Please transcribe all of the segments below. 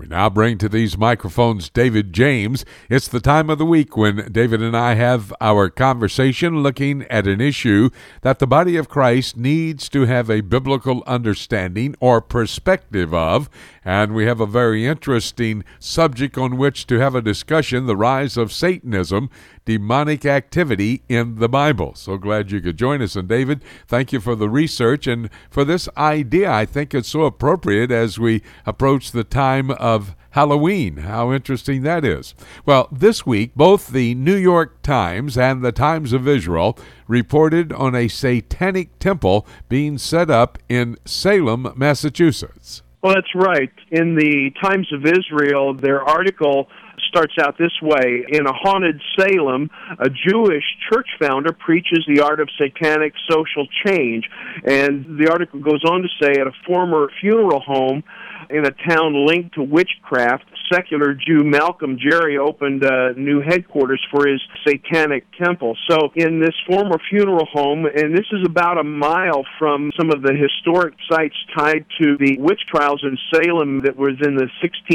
We now bring to these microphones David James. It's the time of the week when David and I have our conversation looking at an issue that the body of Christ needs to have a biblical understanding or perspective of. And we have a very interesting subject on which to have a discussion: the rise of Satanism, demonic activity in the Bible. So glad you could join us. And David, thank you for the research and for this idea. I think it's so appropriate as we approach the time of Halloween. How interesting that is. Well, this week, both the New York Times and the Times of Israel reported on a satanic temple being set up in Salem, Massachusetts. Well, that's right. In the Times of Israel, their article starts out this way: in a haunted Salem, a Jewish church founder preaches the art of satanic social change. And the article goes on to say, at a former funeral home in a town linked to witchcraft, secular Jew Malcolm Jerry opened new headquarters for his satanic temple. So in this former funeral home, and this is about a mile from some of the historic sites tied to the witch trials in Salem that was in the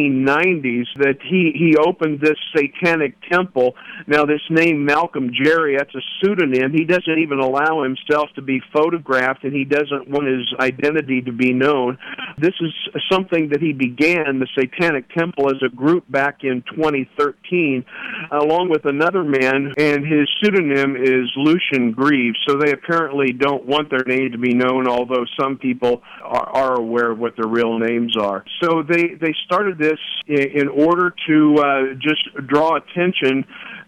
1690s, that he opened this satanic temple. Now, this name Malcolm Jerry, that's a pseudonym. He doesn't even allow himself to be photographed, and he doesn't want his identity to be known. This is something that he began, the Satanic Temple, as a group back in 2013, along with another man, and his pseudonym is Lucian Greaves. So they apparently don't want their name to be known, although some people are aware of what their real names are. So they started this in order to just draw attention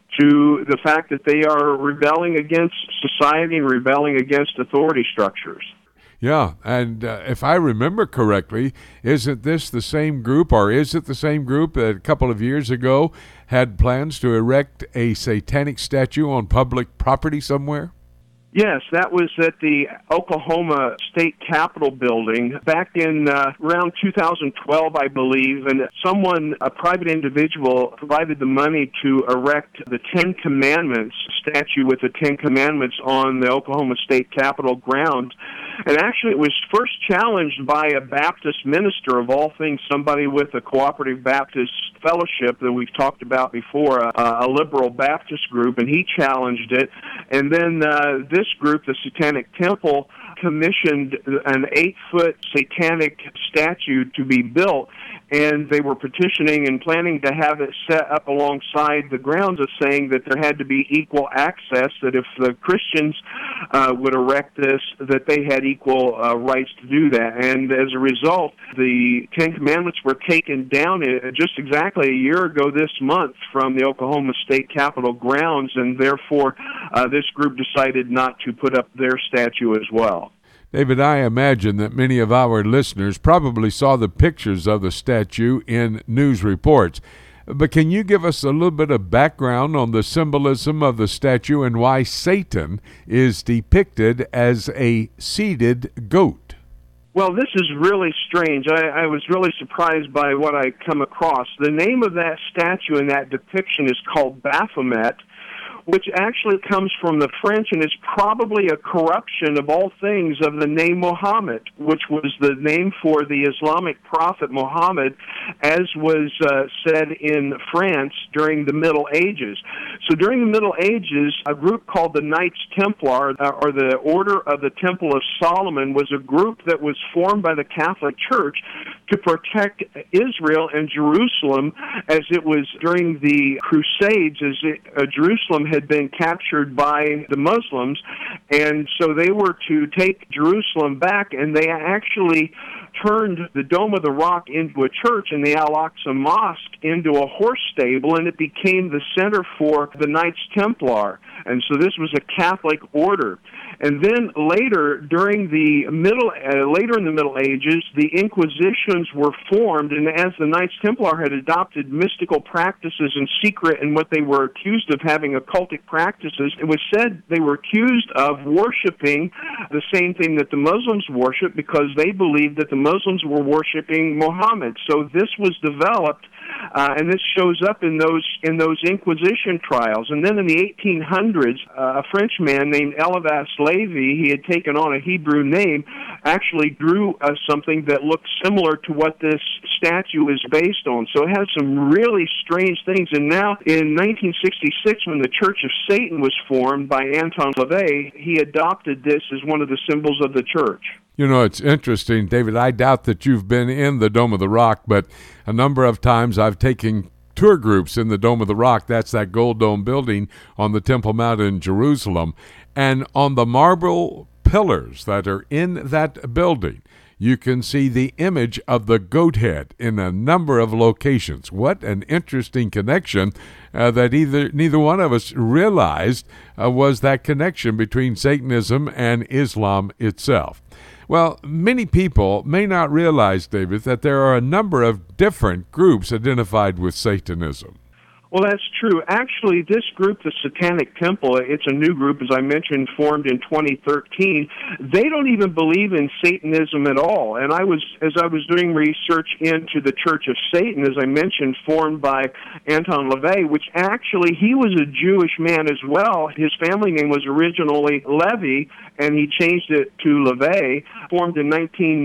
to the fact that they are rebelling against society and rebelling against authority structures. Yeah, and if I remember correctly, isn't this the same group, or is it the same group that a couple of years ago had plans to erect a satanic statue on public property somewhere? Yes, that was at the Oklahoma State Capitol building back in around 2012, I believe, and a private individual, provided the money to erect the Ten Commandments statue with the Ten Commandments on the Oklahoma State Capitol grounds. And actually, it was first challenged by a Baptist minister, of all things, somebody with a Cooperative Baptist Fellowship that we've talked about before, a liberal Baptist group, and he challenged it. And then this group, the Satanic Temple, commissioned an 8-foot satanic statue to be built, and they were petitioning and planning to have it set up alongside the grounds, of saying that there had to be equal access, that if the Christians would erect this, that they had equal rights to do that. And as a result, the Ten Commandments were taken down just exactly a year ago this month from the Oklahoma State Capitol grounds, and therefore this group decided not to put up their statue as well. David, I imagine that many of our listeners probably saw the pictures of the statue in news reports. But can you give us a little bit of background on the symbolism of the statue and why Satan is depicted as a seated goat? Well, this is really strange. I was really surprised by what I come across. The name of that statue and that depiction is called Baphomet, which actually comes from the French and is probably a corruption of all things of the name Muhammad, which was the name for the Islamic prophet Muhammad, as was said in France during the Middle Ages. So during the Middle Ages, a group called the Knights Templar, or the Order of the Temple of Solomon, was a group that was formed by the Catholic Church to protect Israel and Jerusalem, as it was during the Crusades, as Jerusalem had been captured by the Muslims, and so they were to take Jerusalem back, and they actually turned the Dome of the Rock into a church and the Al-Aqsa Mosque into a horse stable, and it became the center for the Knights Templar. And so this was a Catholic order. And then later, later in the Middle Ages, the Inquisitions were formed, and as the Knights Templar had adopted mystical practices in secret and what they were accused of having occultic practices, it was said they were accused of worshiping the same thing that the Muslims worship, because they believed that the Muslims were worshiping Muhammad. So this was developed, and this shows up in those Inquisition trials. And then in the 1800s, a Frenchman named Eliphas Levi, he had taken on a Hebrew name, actually drew something that looked similar to what this statue is based on. So it has some really strange things. And now in 1966, when the Church of Satan was formed by Anton LaVey, he adopted this as one of the symbols of the church. You know, it's interesting, David. I doubt that you've been in the Dome of the Rock, but a number of times I've taken tour groups in the Dome of the Rock. That's that gold dome building on the Temple Mount in Jerusalem. And on the marble pillars that are in that building, you can see the image of the goat head in a number of locations. What an interesting connection that neither one of us realized was that connection between Satanism and Islam itself. Well, many people may not realize, David, that there are a number of different groups identified with Satanism. Well, that's true. Actually, this group, the Satanic Temple, it's a new group, as I mentioned, formed in 2013. They don't even believe in Satanism at all. And as I was doing research into the Church of Satan, as I mentioned, formed by Anton LaVey, which actually, he was a Jewish man as well. His family name was originally Levy, and he changed it to LaVey, formed in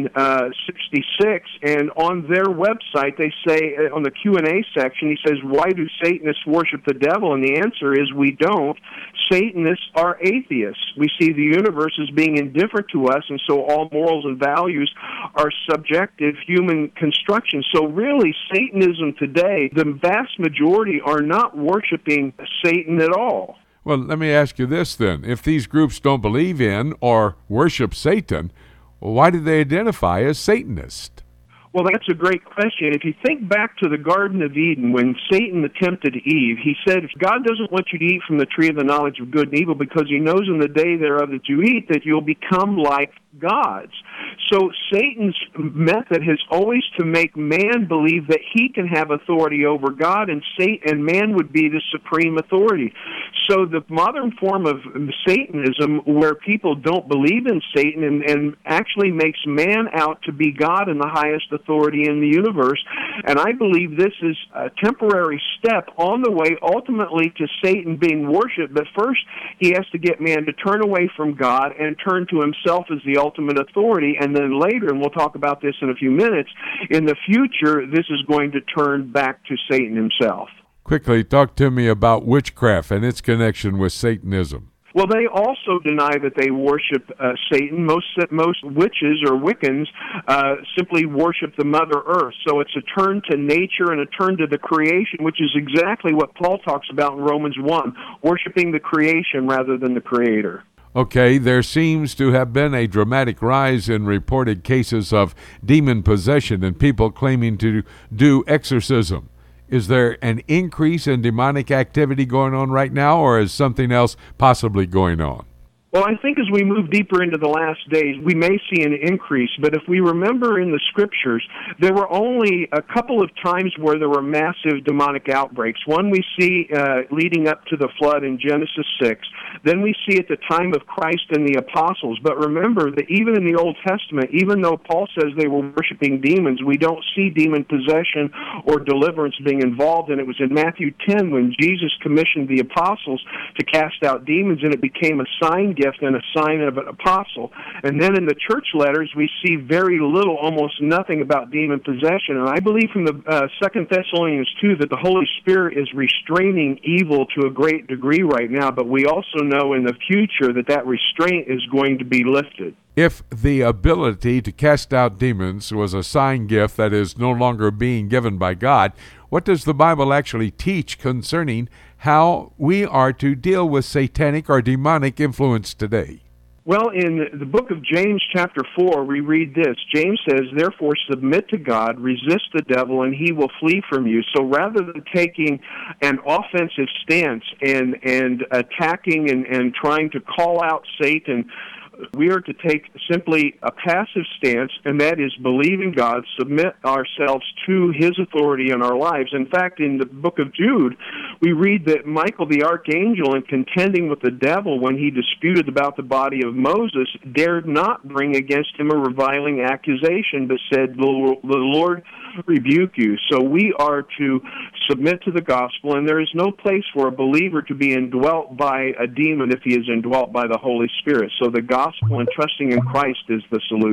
1966. And on their website, they say, on the Q&A section, he says, why do Satanists worship the devil? And the answer is we don't. Satanists are atheists. We see the universe as being indifferent to us, and so all morals and values are subjective human constructions. So really, Satanism today, the vast majority are not worshiping Satan at all. Well, let me ask you this then. If these groups don't believe in or worship Satan, why do they identify as Satanist? Well, that's a great question. If you think back to the Garden of Eden, when Satan tempted Eve, he said, God doesn't want you to eat from the tree of the knowledge of good and evil because he knows in the day thereof that you eat that you'll become like gods. So Satan's method has always to make man believe that he can have authority over God, and man would be the supreme authority. So the modern form of Satanism, where people don't believe in Satan and actually makes man out to be God and the highest authority in the universe. And I believe this is a temporary step on the way ultimately to Satan being worshipped. But first, he has to get man to turn away from God and turn to himself as the ultimate authority. And then later, and we'll talk about this in a few minutes, in the future, this is going to turn back to Satan himself. Quickly, talk to me about witchcraft and its connection with Satanism. Well, they also deny that they worship Satan. Most witches or Wiccans simply worship the Mother Earth. So it's a turn to nature and a turn to the creation, which is exactly what Paul talks about in Romans 1, worshiping the creation rather than the Creator. Okay, there seems to have been a dramatic rise in reported cases of demon possession and people claiming to do exorcism. Is there an increase in demonic activity going on right now, or is something else possibly going on? Well, I think as we move deeper into the last days, we may see an increase. But if we remember in the Scriptures, there were only a couple of times where there were massive demonic outbreaks. One we see leading up to the flood in Genesis 6. Then we see at the time of Christ and the apostles. But remember that even in the Old Testament, even though Paul says they were worshiping demons, we don't see demon possession or deliverance being involved. And it was in Matthew 10 when Jesus commissioned the apostles to cast out demons, and it became a sign gift and a sign of an apostle. And then in the church letters, we see very little, almost nothing about demon possession. And I believe from the 2 Thessalonians 2 that the Holy Spirit is restraining evil to a great degree right now, but we also know in the future that restraint is going to be lifted. If the ability to cast out demons was a sign gift that is no longer being given by God, what does the Bible actually teach concerning how we are to deal with satanic or demonic influence today? Well, in the book of James chapter 4, we read this. James says, therefore submit to God, resist the devil, and he will flee from you. So rather than taking an offensive stance and attacking and trying to call out Satan, we are to take simply a passive stance, and that is believe in God, submit ourselves to his authority in our lives. In fact, in the book of Jude, we read that Michael the archangel, in contending with the devil when he disputed about the body of Moses, dared not bring against him a reviling accusation, but said, the Lord rebuke you. So we are to submit to the gospel, and there is no place for a believer to be indwelt by a demon if he is indwelt by the Holy Spirit. So the gospel and trusting in Christ is the solution.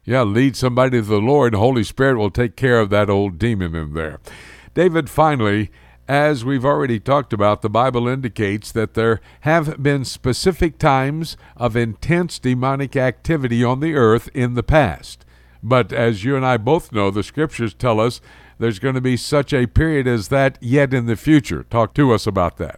Yeah, lead somebody to the Lord. The Holy Spirit will take care of that old demon in there. David, finally, as we've already talked about, the Bible indicates that there have been specific times of intense demonic activity on the earth in the past. But as you and I both know, the Scriptures tell us there's going to be such a period as that yet in the future. Talk to us about that.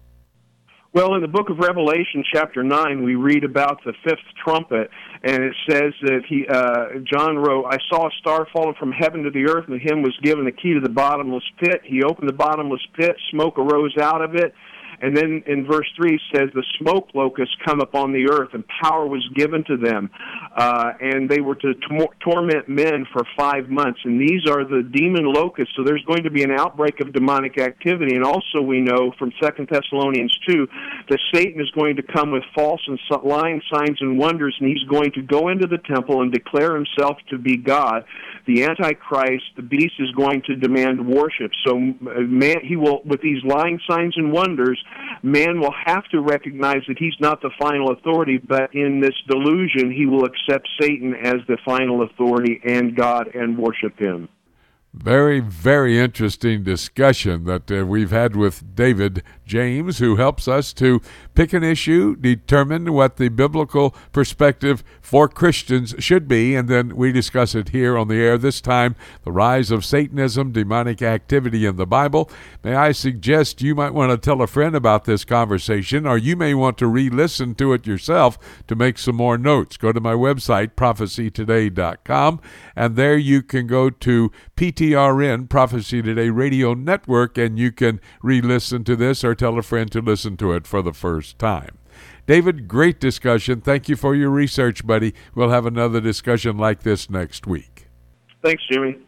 Well, in the book of Revelation, chapter 9, we read about the fifth trumpet, and it says that John wrote, I saw a star falling from heaven to the earth, and to him was given the key to the bottomless pit. He opened the bottomless pit, smoke arose out of it. And then in verse 3 it says, the smoke locusts come upon the earth, and power was given to them. And they were to torment men for 5 months. And these are the demon locusts. So there's going to be an outbreak of demonic activity. And also we know from 2 Thessalonians 2 that Satan is going to come with false and lying signs and wonders, and he's going to go into the temple and declare himself to be God. The Antichrist, the beast, is going to demand worship. So man, he will, with these lying signs and wonders, man will have to recognize that he's not the final authority, but in this delusion, he will accept Satan as the final authority and God and worship him. Very, very interesting discussion that we've had with David James, who helps us to pick an issue, determine what the biblical perspective for Christians should be, and then we discuss it here on the air. This time, the rise of Satanism, demonic activity in the Bible. May I suggest you might want to tell a friend about this conversation, or you may want to re-listen to it yourself to make some more notes. Go to my website, prophecytoday.com, and there you can go to PTRN, Prophecy Today Radio Network, and you can re-listen to this or tell a friend to listen to it for the first time. David, great discussion. Thank you for your research, buddy. We'll have another discussion like this next week. Thanks, Jimmy.